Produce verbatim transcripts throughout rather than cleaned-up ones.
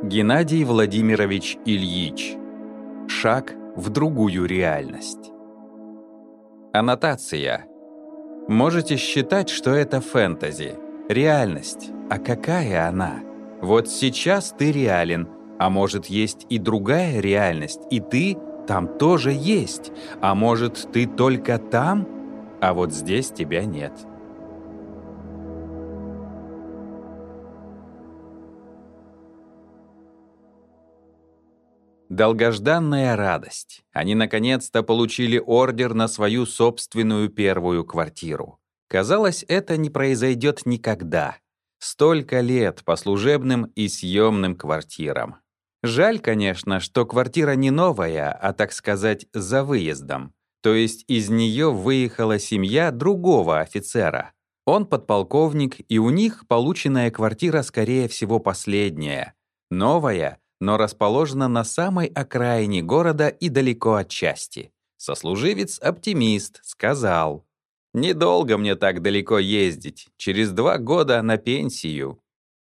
Геннадий Владимирович Ильич. Шаг в другую реальность. Аннотация. Можете считать, что это фэнтези. Реальность. А какая она? Вот сейчас ты реален, а может есть и другая реальность, и ты там тоже есть. А может ты только там, а вот здесь тебя нет. Долгожданная радость. Они наконец-то получили ордер на свою собственную первую квартиру. Казалось, это не произойдет никогда. Столько лет по служебным и съемным квартирам. Жаль, конечно, что квартира не новая, а, так сказать, за выездом. То есть из нее выехала семья другого офицера. Он подполковник, и у них полученная квартира, скорее всего, последняя. Новая, но расположена на самой окраине города и далеко от части. Сослуживец-оптимист сказал: «Недолго мне так далеко ездить, через два года на пенсию».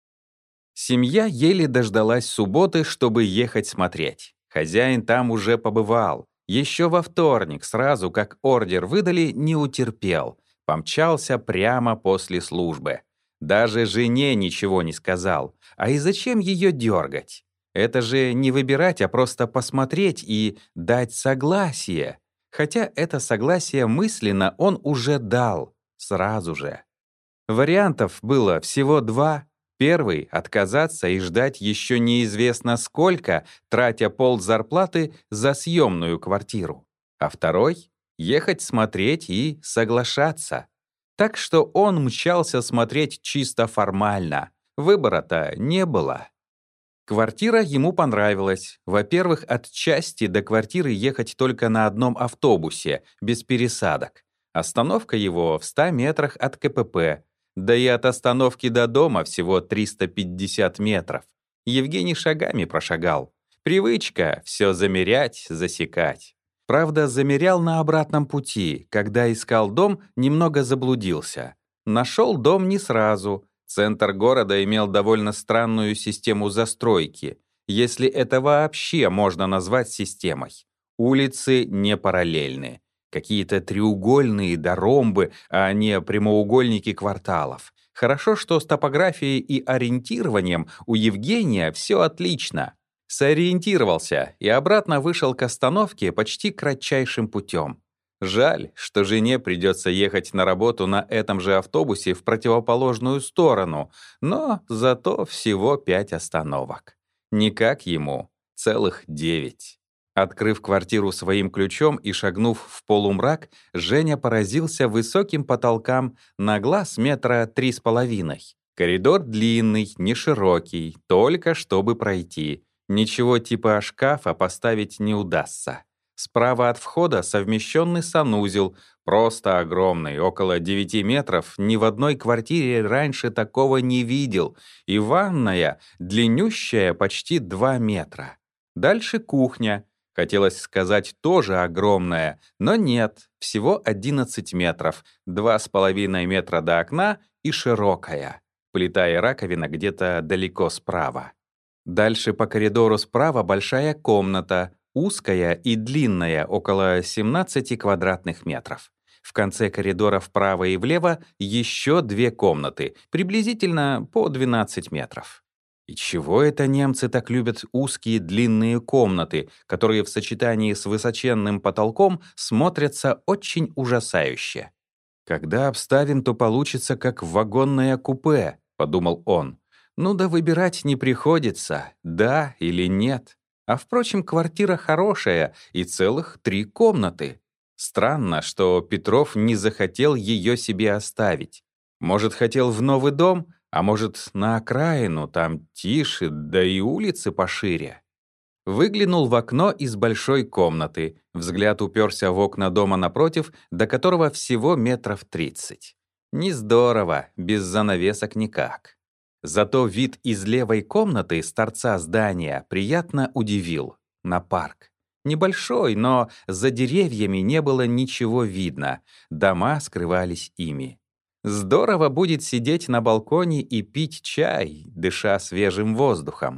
Семья еле дождалась субботы, чтобы ехать смотреть. Хозяин там уже побывал. Еще во вторник, сразу как ордер выдали, не утерпел. Помчался прямо после службы. Даже жене ничего не сказал. А и зачем ее дергать? Это же не выбирать, а просто посмотреть и дать согласие. Хотя это согласие мысленно он уже дал, сразу же. Вариантов было всего два. Первый — отказаться и ждать еще неизвестно сколько, тратя ползарплаты за съемную квартиру. А второй — ехать смотреть и соглашаться. Так что он мчался смотреть чисто формально. Выбора-то не было. Квартира ему понравилась. Во-первых, от части до квартиры ехать только на одном автобусе, без пересадок. Остановка его в ста метрах от ка пэ пэ. Да и от остановки до дома всего триста пятьдесят метров. Евгений шагами прошагал. Привычка — все замерять, засекать. Правда, замерял на обратном пути. Когда искал дом, немного заблудился. Нашел дом не сразу. Центр города имел довольно странную систему застройки, если это вообще можно назвать системой. Улицы не параллельны. Какие-то треугольные да ромбы, а не прямоугольники кварталов. Хорошо, что с топографией и ориентированием у Евгения все отлично. Сориентировался и обратно вышел к остановке почти кратчайшим путем. Жаль, что жене придется ехать на работу на этом же автобусе в противоположную сторону, но зато всего пять остановок. Никак ему, целых девять. Открыв квартиру своим ключом и шагнув в полумрак, Женя поразился высоким потолкам на глаз метра три с половиной. Коридор длинный, не широкий, только чтобы пройти. Ничего типа шкафа поставить не удастся. Справа от входа совмещенный санузел, просто огромный, около девяти метров, ни в одной квартире раньше такого не видел, и ванная, длиннющая, почти два метра. Дальше кухня, хотелось сказать, тоже огромная, но нет, всего одиннадцать метров, два с половиной метра до окна и широкая. Плита и раковина где-то далеко справа. Дальше по коридору справа большая комната, узкая и длинная, около семнадцати квадратных метров. В конце коридора вправо и влево еще две комнаты, приблизительно по двенадцать метров. И чего это немцы так любят узкие длинные комнаты, которые в сочетании с высоченным потолком смотрятся очень ужасающе? «Когда обставим, то получится как вагонное купе», — подумал он. «Ну да выбирать не приходится, да или нет». А впрочем, квартира хорошая и целых три комнаты. Странно, что Петров не захотел ее себе оставить. Может, хотел в новый дом, а может, на окраину, там тише, да и улицы пошире. Выглянул в окно из большой комнаты, взгляд уперся в окна дома напротив, до которого всего метров тридцать. Не здорово, без занавесок никак. Зато вид из левой комнаты с торца здания приятно удивил. На парк. Небольшой, но за деревьями не было ничего видно. Дома скрывались ими. Здорово будет сидеть на балконе и пить чай, дыша свежим воздухом.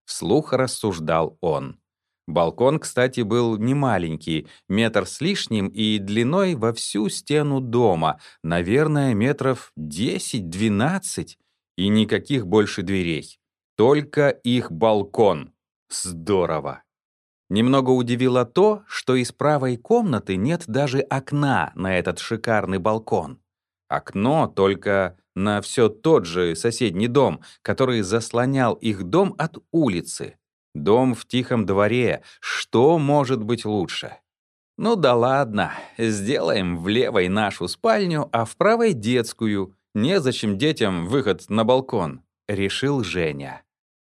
вслух рассуждал он. Балкон, кстати, был немаленький, метр с лишним и длиной во всю стену дома, наверное, метров десять-двенадцать, и никаких больше дверей. Только их балкон. Здорово. Немного удивило то, что из правой комнаты нет даже окна на этот шикарный балкон. Окно только на все тот же соседний дом, который заслонял их дом от улицы. Дом в тихом дворе. Что может быть лучше? Ну да ладно, сделаем в левой нашу спальню, а в правой детскую. Незачем детям выход на балкон, решил Женя.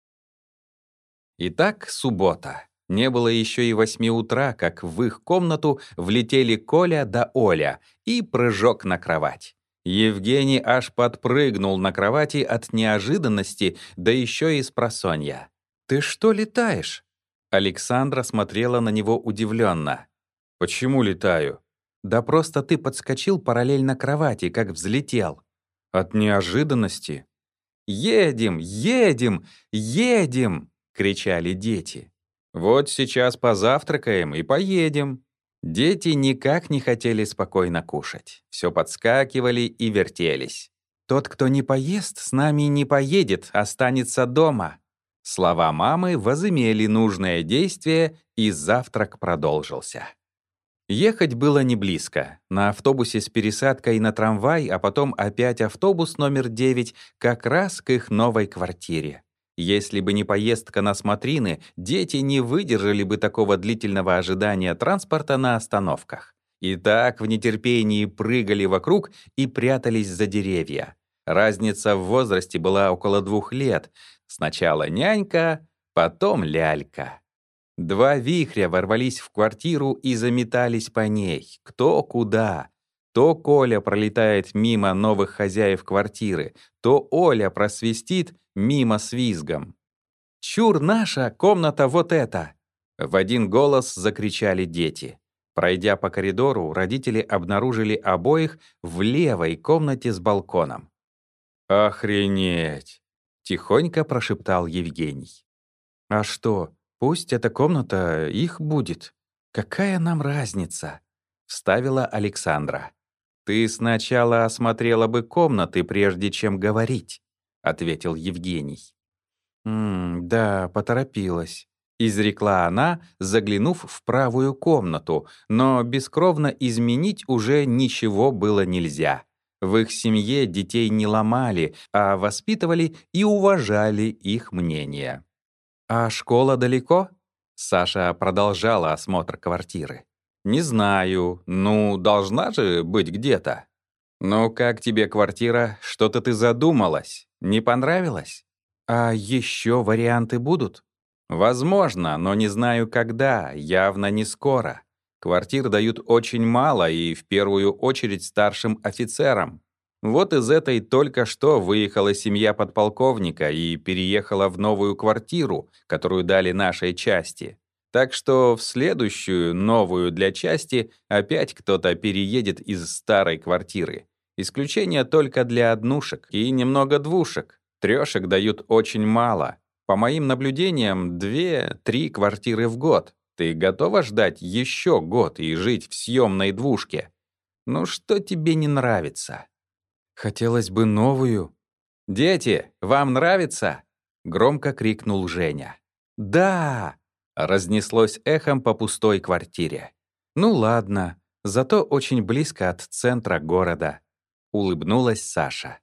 Итак, суббота. Не было еще и восьми утра, как в их комнату влетели Коля да Оля и прыжок на кровать. Евгений аж подпрыгнул на кровати от неожиданности, да еще и с просонья. «Ты что летаешь?» Александра смотрела на него удивленно. «Почему летаю?» «Да просто ты подскочил параллельно кровати, как взлетел». «От неожиданности?» «Едем, едем, едем!» — кричали дети. «Вот сейчас позавтракаем и поедем». Дети никак не хотели спокойно кушать. Все подскакивали и вертелись. «Тот, кто не поест, с нами не поедет, останется дома». Слова мамы возымели нужное действие, и завтрак продолжился. Ехать было не близко. На автобусе с пересадкой на трамвай, а потом опять автобус номер девять как раз к их новой квартире. Если бы не поездка на смотрины, дети не выдержали бы такого длительного ожидания транспорта на остановках. И так в нетерпении прыгали вокруг и прятались за деревья. Разница в возрасте была около двух лет. Сначала нянька, потом лялька. Два вихря ворвались в квартиру и заметались по ней. Кто куда. То Коля пролетает мимо новых хозяев квартиры, то Оля просвистит мимо с визгом. «Чур наша, комната вот эта!» В один голос закричали дети. Пройдя по коридору, родители обнаружили обоих в левой комнате с балконом. «Охренеть!» — тихонько прошептал Евгений. «А что, пусть эта комната их будет. Какая нам разница?» — вставила Александра. «Ты сначала осмотрела бы комнаты, прежде чем говорить», — ответил Евгений. «М, да, поторопилась», — изрекла она, заглянув в правую комнату, но бескровно изменить уже ничего было нельзя. В их семье детей не ломали, а воспитывали и уважали их мнение. «А школа далеко?» Саша продолжала осмотр квартиры. «Не знаю. Ну, должна же быть где-то». «Ну, как тебе квартира? Что-то ты задумалась? Не понравилось?» «А еще варианты будут?» «Возможно, но не знаю когда, явно не скоро. Квартир дают очень мало и в первую очередь старшим офицерам. Вот из этой только что выехала семья подполковника и переехала в новую квартиру, которую дали нашей части. Так что в следующую, новую для части, опять кто-то переедет из старой квартиры. Исключение только для однушек и немного двушек. Трешек дают очень мало. По моим наблюдениям, две-три квартиры в год. Ты готова ждать еще год и жить в съемной двушке? Ну что тебе не нравится?» «Хотелось бы новую». «Дети, вам нравится?» — громко крикнул Женя. «Да!» — разнеслось эхом по пустой квартире. «Ну ладно, зато очень близко от центра города», — улыбнулась Саша.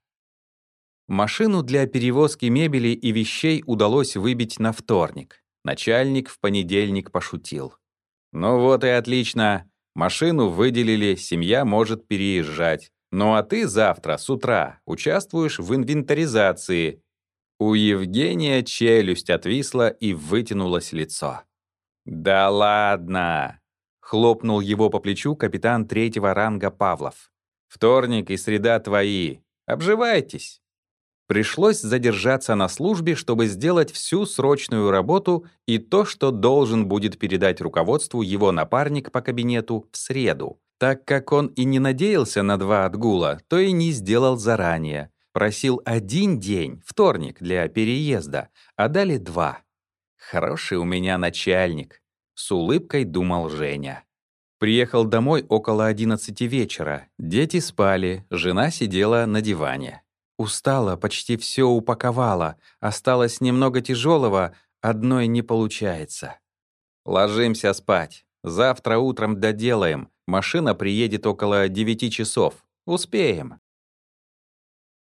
Машину для перевозки мебели и вещей удалось выбить на вторник. Начальник в понедельник пошутил. «Ну вот и отлично. Машину выделили, семья может переезжать. Ну а ты завтра с утра участвуешь в инвентаризации». У Евгения челюсть отвисла и вытянулось лицо. «Да ладно!» — хлопнул его по плечу капитан третьего ранга Павлов. «Вторник и среда твои. Обживайтесь». Пришлось задержаться на службе, чтобы сделать всю срочную работу и то, что должен будет передать руководству его напарник по кабинету в среду. Так как он и не надеялся на два отгула, то и не сделал заранее. Просил один день, вторник, для переезда, а дали два. Хороший у меня начальник, с улыбкой думал Женя. Приехал домой около одиннадцати вечера. Дети спали, жена сидела на диване. Устала, почти все упаковала. Осталось немного тяжелого, одной не получается. Ложимся спать. Завтра утром доделаем. Машина приедет около девяти часов. Успеем.